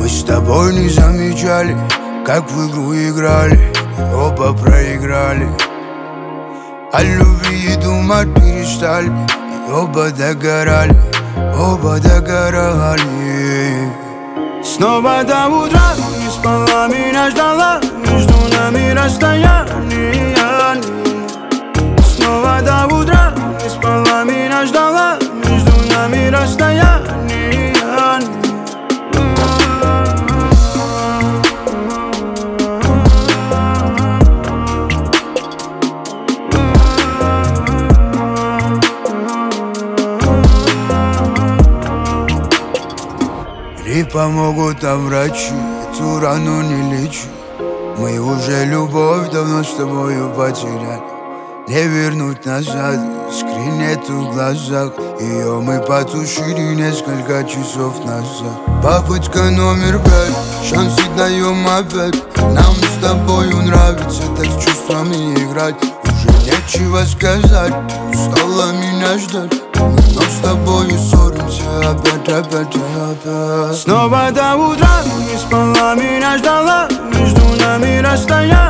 Мы с тобой не замечали, как в игру играли, оба проиграли. О любви и думать перестали, и оба догорали, оба догорали. Снова до утра не спала, меня ждала, между нами расстояние. Снова до утра не спала, меня ждала, между нами расстояние. Не помогут там врачи, эту рану не лечу. Мы уже любовь давно с тобою потеряли. Не вернуть назад, искры нету в глазах. Ее мы потушили несколько часов назад. Попытка номер 5, шансы даем опять. Нам с тобою нравится так с чувствами играть. Уже нечего сказать, устала меня ждать. Мы вновь с тобою ссоримся опять. Снова до утра не спала, меня ждала, между нами расстояние.